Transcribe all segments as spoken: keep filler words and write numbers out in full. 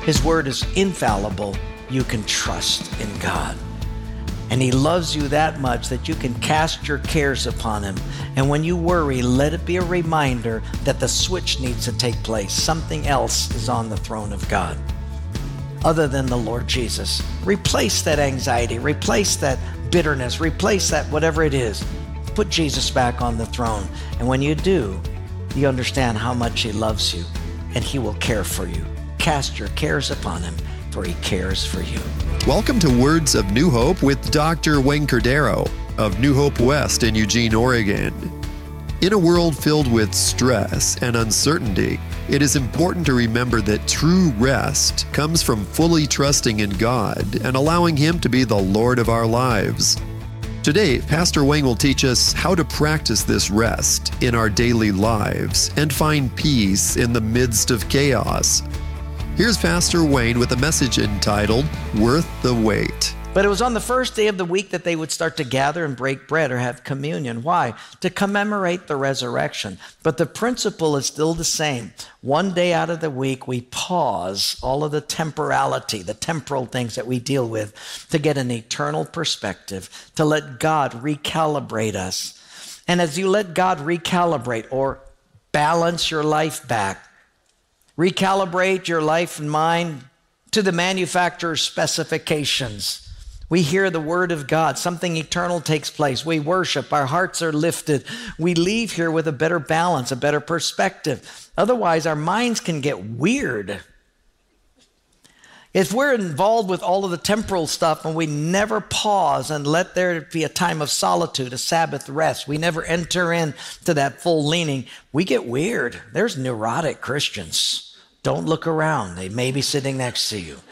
His word is infallible. You can trust in God. And he loves you that much that you can cast your cares upon him. And when you worry, let it be a reminder that the switch needs to take place. Something else is on the throne of God other than the Lord Jesus. Replace that anxiety, replace that bitterness, replace that whatever it is. Put Jesus back on the throne. And when you do, you understand how much he loves you and he will care for you. Cast your cares upon him, for he cares for you. Welcome to Words of New Hope with Doctor Wayne Cordeiro of New Hope West in Eugene, Oregon. In a world filled with stress and uncertainty, it is important to remember that true rest comes from fully trusting in God and allowing him to be the Lord of our lives. Today, Pastor Wayne will teach us how to practice this rest in our daily lives and find peace in the midst of chaos. Here's Pastor Wayne with a message entitled, Worth the Wait. But it was on the first day of the week that they would start to gather and break bread or have communion. Why? To commemorate the resurrection. But the principle is still the same. One day out of the week, we pause all of the temporality, the temporal things that we deal with, to get an eternal perspective, to let God recalibrate us. And as you let God recalibrate or balance your life back, recalibrate your life and mind to the manufacturer's specifications. We hear the word of God. Something eternal takes place. We worship. Our hearts are lifted. We leave here with a better balance, a better perspective. Otherwise, our minds can get weird. If we're involved with all of the temporal stuff and we never pause and let there be a time of solitude, a Sabbath rest, we never enter into that full leaning, we get weird. There's neurotic Christians. Don't look around. They may be sitting next to you.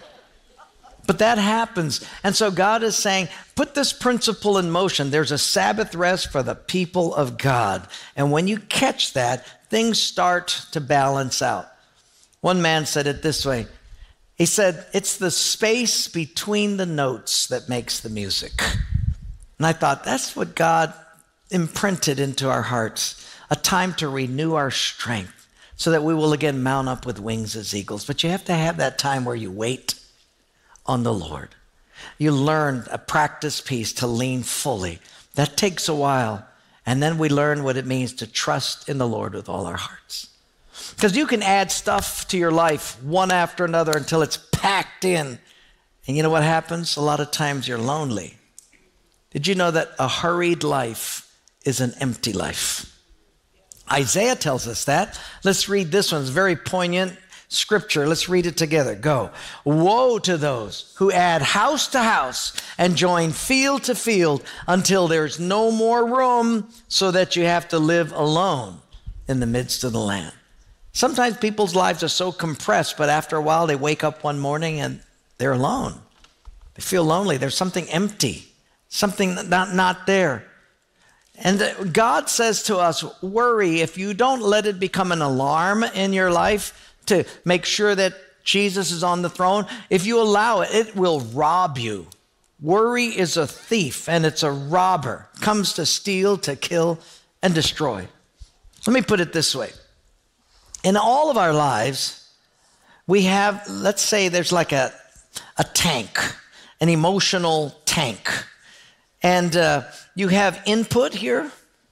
But that happens. And so God is saying, put this principle in motion. There's a Sabbath rest for the people of God. And when you catch that, things start to balance out. One man said it this way. He said, it's the space between the notes that makes the music. And I thought, that's what God imprinted into our hearts, a time to renew our strength so that we will again mount up with wings as eagles. But you have to have that time where you wait on the Lord. You learn a practice piece to lean fully. That takes a while. And then we learn what it means to trust in the Lord with all our hearts. Because you can add stuff to your life one after another until it's packed in. And you know what happens? A lot of times you're lonely. Did you know that a hurried life is an empty life? Isaiah tells us that. Let's read this one. It's very poignant scripture. Let's read it together. Go. Woe to those who add house to house and join field to field until there's no more room, so that you have to live alone in the midst of the land. Sometimes people's lives are so compressed, but after a while they wake up one morning and they're alone. They feel lonely. There's something empty, something not, not there. And God says to us, worry if you don't let it become an alarm in your life to make sure that Jesus is on the throne. If you allow it, it will rob you. Worry is a thief and it's a robber. It comes to steal, to kill, and destroy. Let me put it this way. In all of our lives, we have, let's say there's like a, a tank, an emotional tank. And uh, you have input here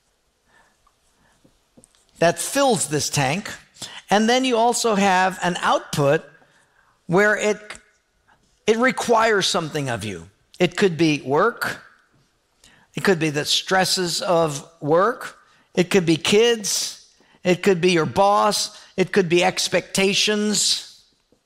that fills this tank. And then you also have an output where it, it requires something of you. It could be work. It could be the stresses of work. It could be kids. It could be your boss. It could be expectations.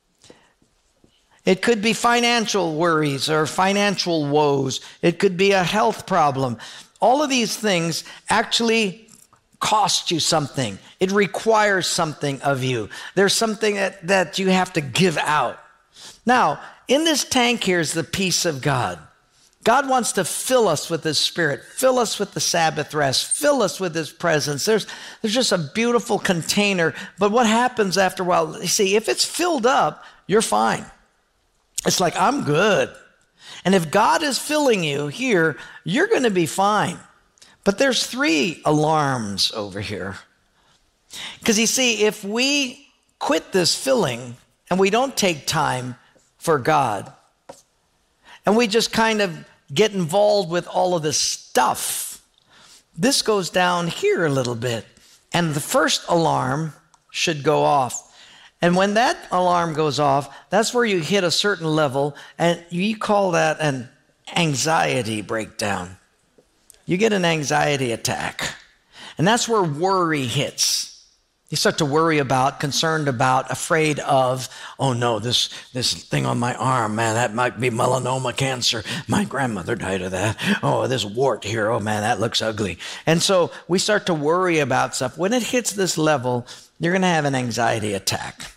It could be financial worries or financial woes. It could be a health problem. All of these things actually cost you something. It requires something of you. There's something that, that you have to give out. Now, in this tank here is the peace of God. God wants to fill us with his spirit, fill us with the Sabbath rest, fill us with his presence. There's, there's just a beautiful container. But what happens after a while, you see, if it's filled up, you're fine. It's like, I'm good. And if God is filling you here, you're going to be fine. But there's three alarms over here. Because you see, if we quit this filling and we don't take time for God. And we just kind of get involved with all of this stuff. This goes down here a little bit. And the first alarm should go off. And when that alarm goes off, that's where you hit a certain level, and you call that an anxiety breakdown. You get an anxiety attack. And that's where worry hits. You start to worry about, concerned about, afraid of, oh no, this, this thing on my arm, man, that might be melanoma cancer. My grandmother died of that. Oh, this wart here, oh man, that looks ugly. And so we start to worry about stuff. When it hits this level, you're going to have an anxiety attack.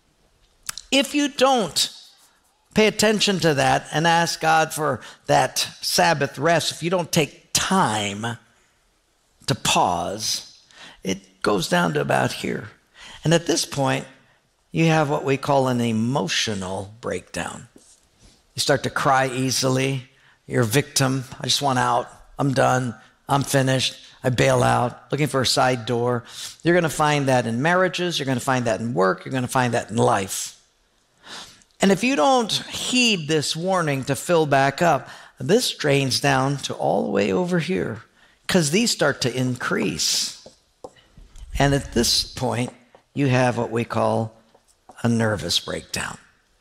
If you don't pay attention to that and ask God for that Sabbath rest, if you don't take time to pause, it goes down to about here. And at this point, you have what we call an emotional breakdown. You start to cry easily. You're a victim. I just want out. I'm done. I'm finished. I bail out, looking for a side door. You're going to find that in marriages. You're going to find that in work. You're going to find that in life. And if you don't heed this warning to fill back up, this drains down to all the way over here, because these start to increase. And at this point, you have what we call a nervous breakdown.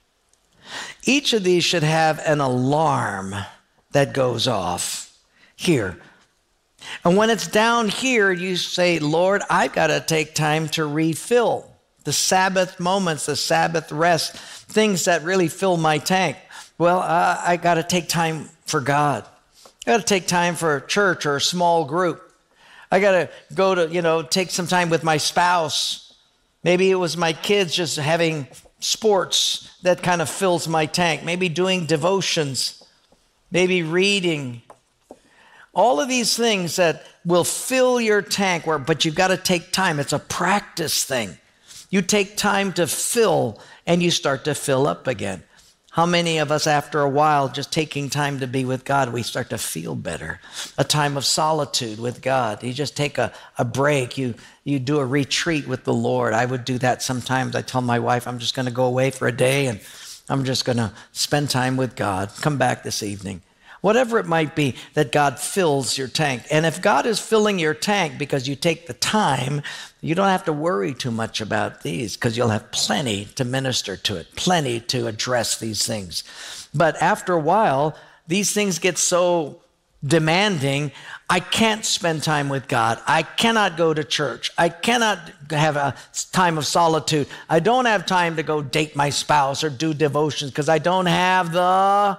Each of these should have an alarm that goes off here. And when it's down here, you say, Lord, I've got to take time to refill the Sabbath moments, the Sabbath rest, things that really fill my tank. Well, uh, I got to take time for God. I got to take time for church or a small group. I got to go to, you know, take some time with my spouse. Maybe it was my kids just having sports that kind of fills my tank. Maybe doing devotions. Maybe reading. All of these things that will fill your tank, where, but you've got to take time. It's a practice thing. You take time to fill, and you start to fill up again. How many of us, after a while, just taking time to be with God, we start to feel better? A time of solitude with God. You just take a, a break. You, you do a retreat with the Lord. I would do that sometimes. I tell my wife, I'm just going to go away for a day, and I'm just going to spend time with God. Come back this evening. Whatever it might be, that God fills your tank. And if God is filling your tank because you take the time, you don't have to worry too much about these, because you'll have plenty to minister to it, plenty to address these things. But after a while, these things get so demanding, I can't spend time with God. I cannot go to church. I cannot have a time of solitude. I don't have time to go date my spouse or do devotions because I don't have the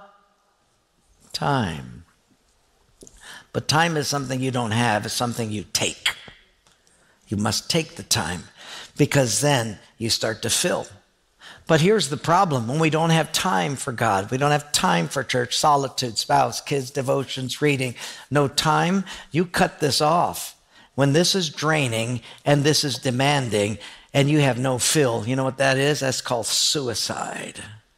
time. But time is something you don't have. It's something you take. You must take the time, because then you start to fill. But here's the problem. When we don't have time for God, we don't have time for church, solitude, spouse, kids, devotions, reading, no time, you cut this off. When this is draining and this is demanding and you have no fill, you know what that is? That's called suicide.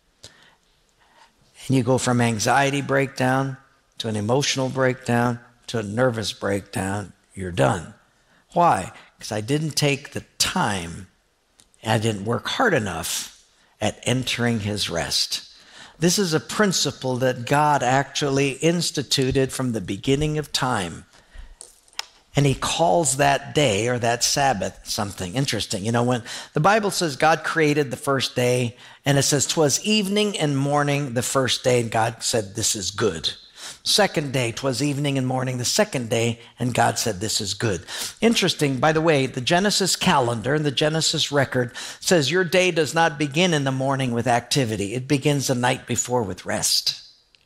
And you go from anxiety breakdown to an emotional breakdown to a nervous breakdown. You're done. Why? Because I didn't take the time and I didn't work hard enough at entering his rest. This is a principle that God actually instituted from the beginning of time. And he calls that day or that Sabbath something interesting. You know, when the Bible says God created the first day, and it says 'twas evening and morning the first day, and God said, this is good. Second day, 'twas evening and morning the second day, and God said, this is good. Interesting, by the way, the Genesis calendar and the Genesis record says your day does not begin in the morning with activity. It begins the night before with rest.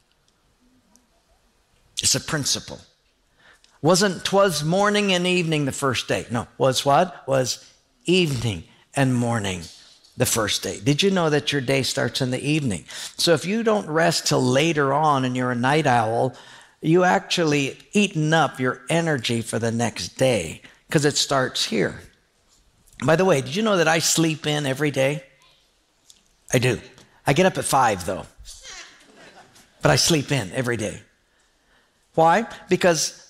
It's a principle. Wasn't 'twas morning and evening the first day. No, was what? Was evening and morning the first day. Did you know that your day starts in the evening? So if you don't rest till later on and you're a night owl, you actually eaten up your energy for the next day, because it starts here. By the way, did you know that I sleep in every day? I do. I get up at five though, but I sleep in every day. Why? Because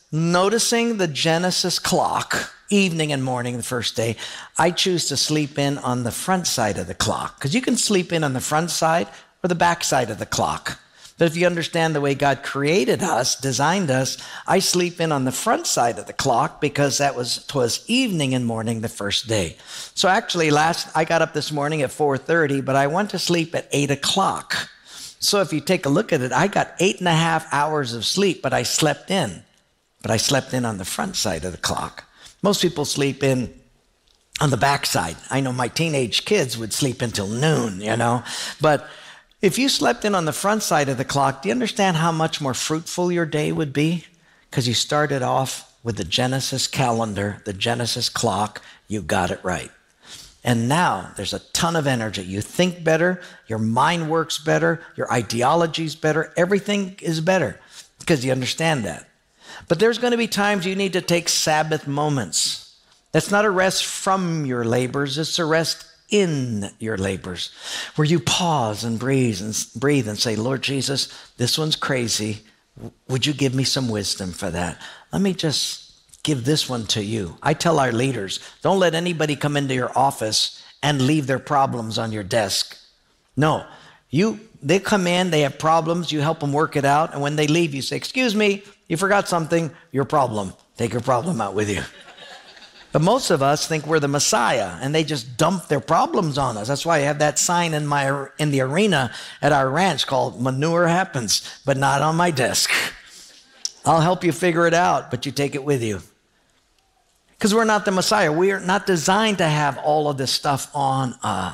noticing the Genesis clock, evening and morning, the first day, I choose to sleep in on the front side of the clock. Because you can sleep in on the front side or the back side of the clock. But if you understand the way God created us, designed us, I sleep in on the front side of the clock because that was twas evening and morning the first day. So actually last, I got up this morning at four thirty, but I went to sleep at eight o'clock. So if you take a look at it, I got eight and a half hours of sleep, but I slept in. But I slept in on the front side of the clock. Most people sleep in on the back side. I know my teenage kids would sleep until noon, you know, but if you slept in on the front side of the clock, do you understand how much more fruitful your day would be? Because you started off with the Genesis calendar, the Genesis clock, you got it right. And now there's a ton of energy. You think better, your mind works better, your ideology's better, everything is better because you understand that. But there's going to be times you need to take Sabbath moments. That's not a rest from your labors, it's a rest in your labors, where you pause and breathe and breathe and say, Lord Jesus, this one's crazy. Would you give me some wisdom for that? Let me just give this one to you. I tell our leaders, don't let anybody come into your office and leave their problems on your desk. No, you, they come in, they have problems, you help them work it out. And when they leave, you say, excuse me, you forgot something, your problem. Take your problem out with you. But most of us think we're the Messiah, and they just dump their problems on us. That's why I have that sign in my in the arena at our ranch called "Manure Happens, but not on my desk." I'll help you figure it out, but you take it with you. Because we're not the Messiah. We are not designed to have all of this stuff on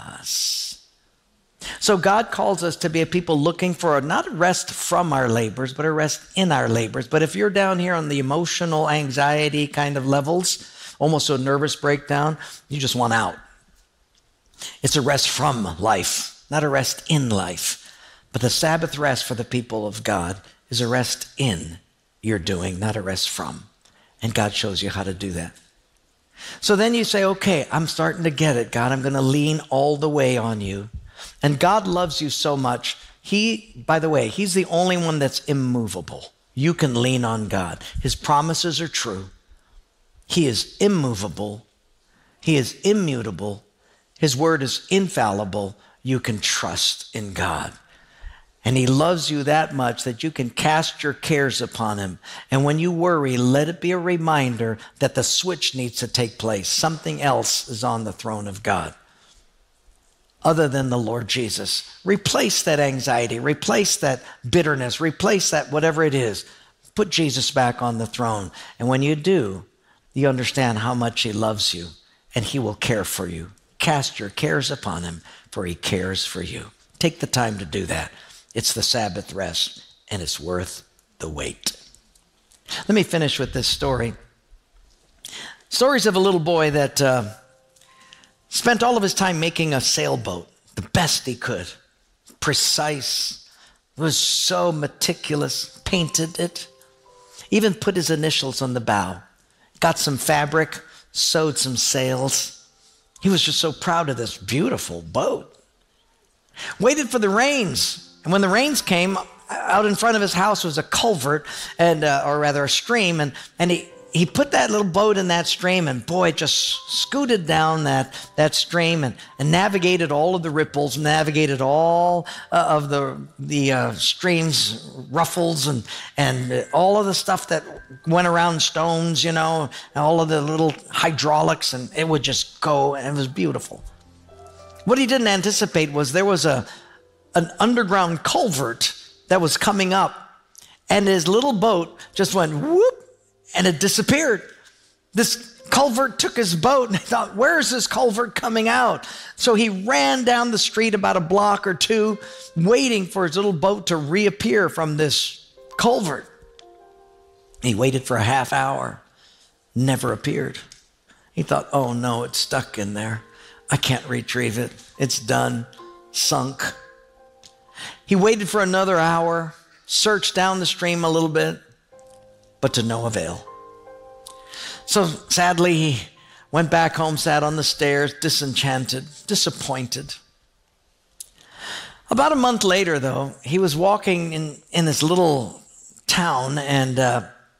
us. So God calls us to be a people looking for a, not a rest from our labors, but a rest in our labors. But if you're down here on the emotional anxiety kind of levels, almost a nervous breakdown, you just want out. It's a rest from life, not a rest in life. But the Sabbath rest for the people of God is a rest in your doing, not a rest from. And God shows you how to do that. So then you say, okay, I'm starting to get it, God. I'm going to lean all the way on you. And God loves you so much. He, by the way, he's the only one that's immovable. You can lean on God. His promises are true. He is immovable. He is immutable. His word is infallible. You can trust in God. And he loves you that much that you can cast your cares upon him. And when you worry, let it be a reminder that the switch needs to take place. Something else is on the throne of God other than the Lord Jesus. Replace that anxiety. Replace that bitterness. Replace that whatever it is. Put Jesus back on the throne. And when you do, you understand how much he loves you, and he will care for you. Cast your cares upon him, for he cares for you. Take the time to do that. It's the Sabbath rest, and it's worth the wait. Let me finish with this story. Stories of a little boy that uh, spent all of his time making a sailboat, the best he could. Precise, was so meticulous, painted it, even put his initials on the bow. Got some fabric, sewed some sails. He was just so proud of this beautiful boat. Waited for the rains. And when the rains came, out in front of his house was a culvert, and uh, or rather a stream, and, and he, he put that little boat in that stream, and boy, it just scooted down that, that stream and, and navigated all of the ripples, navigated all uh, of the, the uh, stream's ruffles and, and all of the stuff that went around stones, you know, all of the little hydraulics, and it would just go, and it was beautiful. What he didn't anticipate was there was a an underground culvert that was coming up, and his little boat just went whoop, and it disappeared. This culvert took his boat, and he thought, where's this culvert coming out? So he ran down the street about a block or two, waiting for his little boat to reappear from this culvert. He waited for a half hour, never appeared. He thought, oh no, it's stuck in there. I can't retrieve it. It's done, sunk. He waited for another hour, searched down the stream a little bit, but to no avail. So sadly, he went back home, sat on the stairs, disenchanted, disappointed. About a month later, though, he was walking in, in this little town, and uh,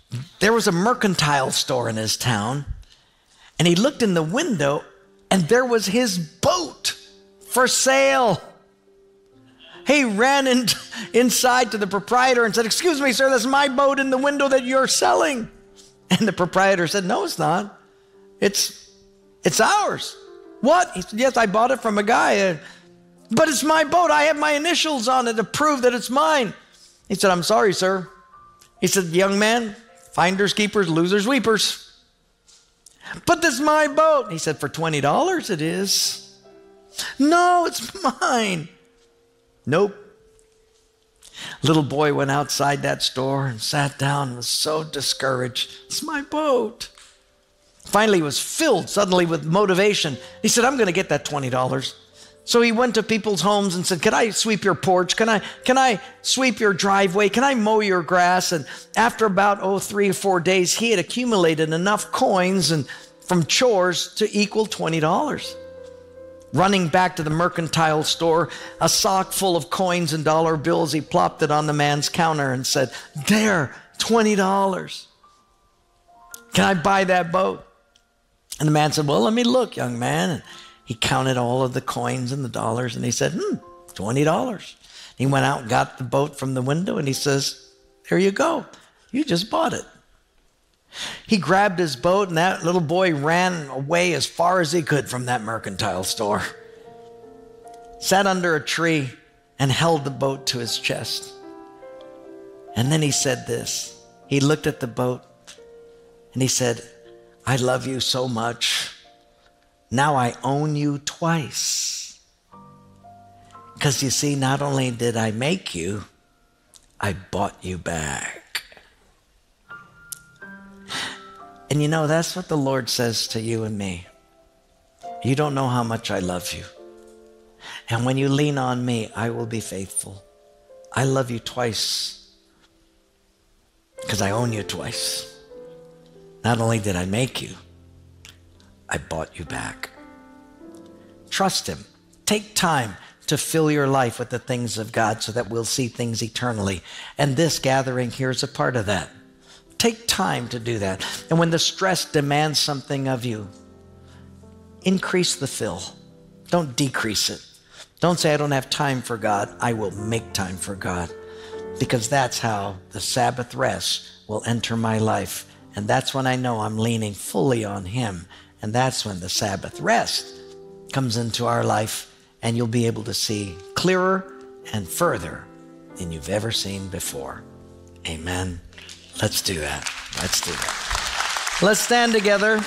there was a mercantile store in his town, and he looked in the window, and there was his boat for sale. He ran in, inside to the proprietor and said, "Excuse me, sir, that's my boat in the window that you're selling." And the proprietor said, "No, it's not. It's, it's ours." "What?" He said, "Yes, I bought it from a guy. Uh, but it's my boat. I have my initials on it to prove that it's mine." He said, "I'm sorry, sir." He said, "Young man, finders, keepers, losers, weepers. But this is my boat." He said, "For twenty dollars it is." "No, it's mine." "Nope." Little boy went outside that store and sat down and was so discouraged. "It's my boat." Finally, he was filled suddenly with motivation. He said, "I'm going to get that twenty dollars. So he went to people's homes and said, "Can I sweep your porch? Can I, can I sweep your driveway? Can I mow your grass?" And after about, oh, three or four days, he had accumulated enough coins and from chores to equal twenty dollars. Running back to the mercantile store, a sock full of coins and dollar bills, he plopped it on the man's counter and said, "There, twenty dollars. Can I buy that boat?" And the man said, "Well, let me look, young man." And he counted all of the coins and the dollars, and he said, hmm, twenty dollars. He went out and got the boat from the window, and he says, "There you go. You just bought it." He grabbed his boat, and that little boy ran away as far as he could from that mercantile store. Sat under a tree and held the boat to his chest. And then he said this. He looked at the boat, and he said, "I love you so much. Now I own you twice. Because you see, not only did I make you, I bought you back." And you know, that's what the Lord says to you and me. You don't know how much I love you. And when you lean on me, I will be faithful. I love you twice because I own you twice. Not only did I make you, I bought you back. Trust him. Take time to fill your life with the things of God so that we'll see things eternally. And this gathering here is a part of that. Take time to do that. And when the stress demands something of you, increase the fill. Don't decrease it. Don't say, "I don't have time for God." I will make time for God, because that's how the Sabbath rest will enter my life. And that's when I know I'm leaning fully on him. And that's when the Sabbath rest comes into our life, and you'll be able to see clearer and further than you've ever seen before. Amen. Let's do that. Let's do that. Let's stand together.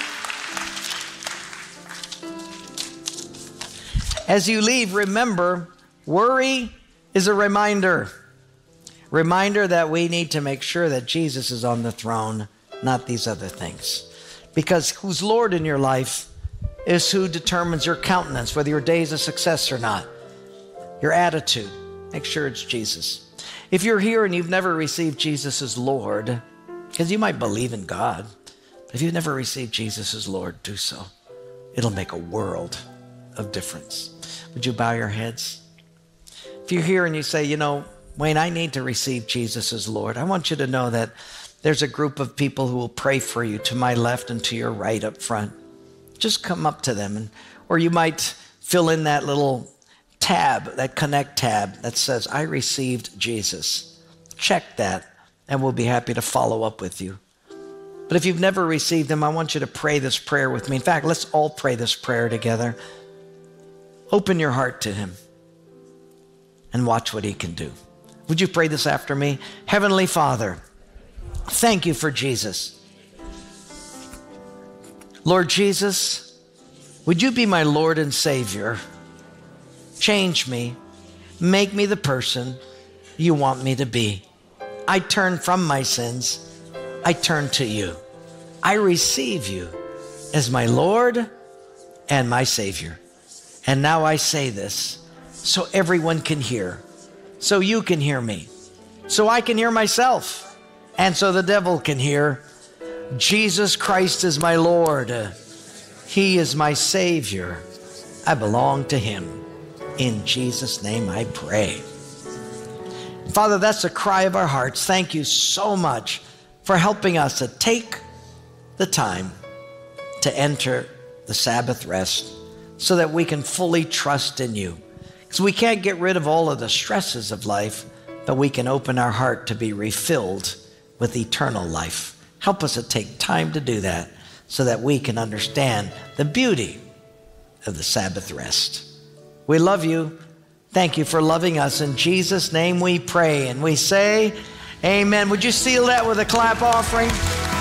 As you leave, remember, worry is a reminder. Reminder that we need to make sure that Jesus is on the throne, not these other things. Because who's Lord in your life is who determines your countenance, whether your day is a success or not. Your attitude. Make sure it's Jesus. If you're here and you've never received Jesus as Lord, because you might believe in God, but if you've never received Jesus as Lord, do so. It'll make a world of difference. Would you bow your heads? If you're here and you say, "You know, Wayne, I need to receive Jesus as Lord," I want you to know that there's a group of people who will pray for you to my left and to your right up front. Just come up to them, and or you might fill in that little tab, that connect tab that says, "I received Jesus." Check that, and we'll be happy to follow up with you. But if you've never received him, I want you to pray this prayer with me. In fact, let's all pray this prayer together. Open your heart to him and watch what he can do. Would you pray this after me? Heavenly Father, thank you for Jesus. Lord Jesus, would you be my Lord and Savior? Change me. Make me the person you want me to be. I turn from my sins. I turn to you. I receive you as my Lord and my Savior. And now I say this so everyone can hear, so you can hear me, so I can hear myself, and so the devil can hear. Jesus Christ is my Lord. He is my Savior. I belong to him. In Jesus' name I pray. Father, that's the cry of our hearts. Thank you so much for helping us to take the time to enter the Sabbath rest so that we can fully trust in you. Because we can't get rid of all of the stresses of life, but we can open our heart to be refilled with eternal life. Help us to take time to do that so that we can understand the beauty of the Sabbath rest. We love you. Thank you for loving us. In Jesus' name we pray and we say, amen. Would you seal that with a clap offering?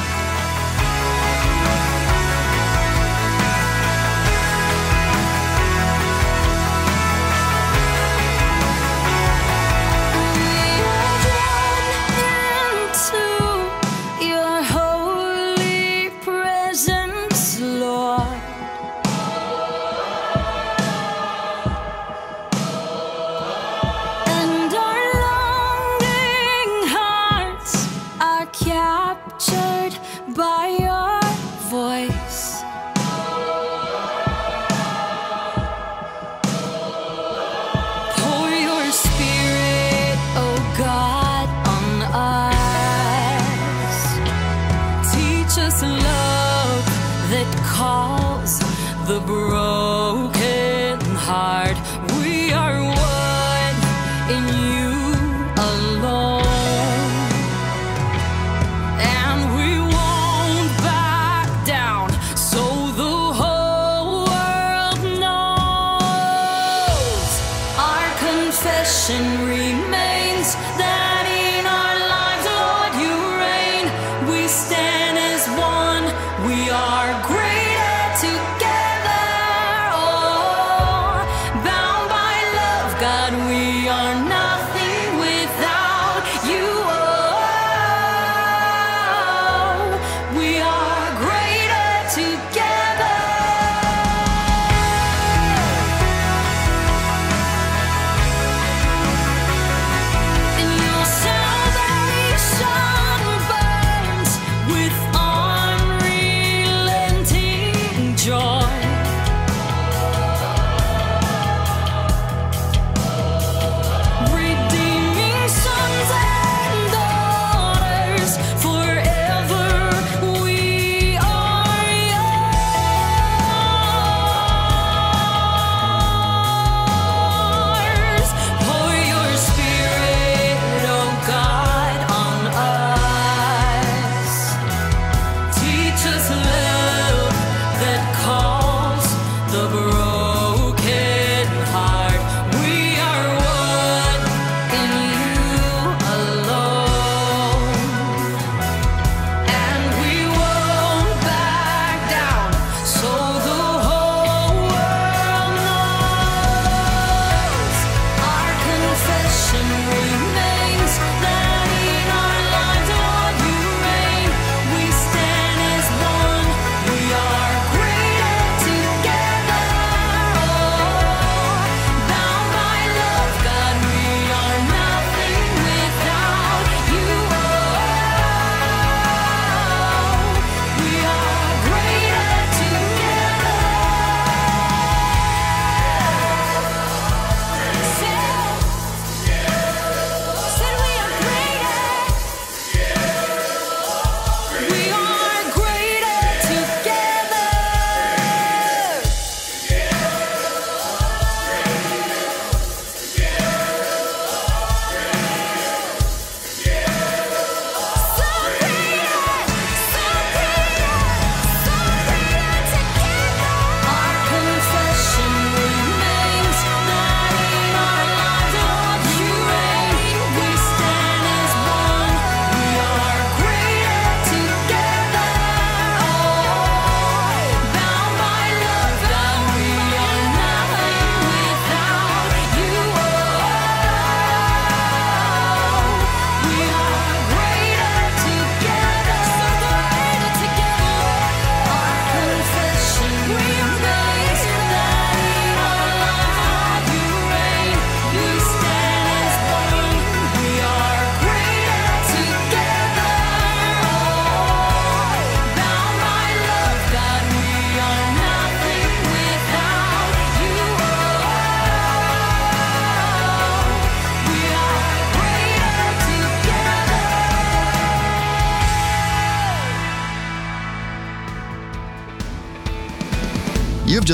The broken heart, we are one in you alone, and we won't back down, so the whole world knows. Our confession remains that in our lives, Lord, you reign. We stand as one, we are greater together.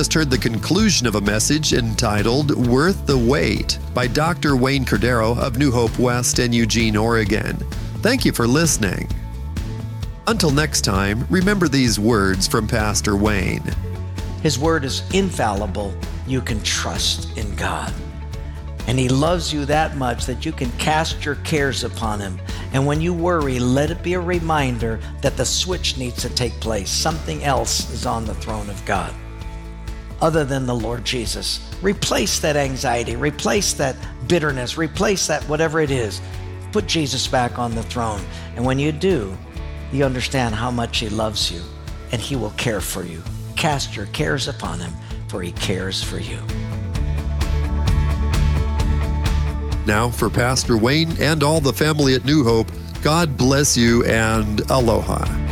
just heard the conclusion of a message entitled Worth the Wait by Doctor Wayne Cordeiro of New Hope West in Eugene, Oregon. Thank you for listening. Until next time, remember these words from Pastor Wayne. His word is infallible. You can trust in God. And he loves you that much that you can cast your cares upon him. And when you worry, let it be a reminder that the switch needs to take place. Something else is on the throne of God other than the Lord Jesus. Replace that anxiety, replace that bitterness, replace that whatever it is. Put Jesus back on the throne. And when you do, you understand how much he loves you and he will care for you. Cast your cares upon him, for he cares for you. Now, for Pastor Wayne and all the family at New Hope, God bless you and aloha.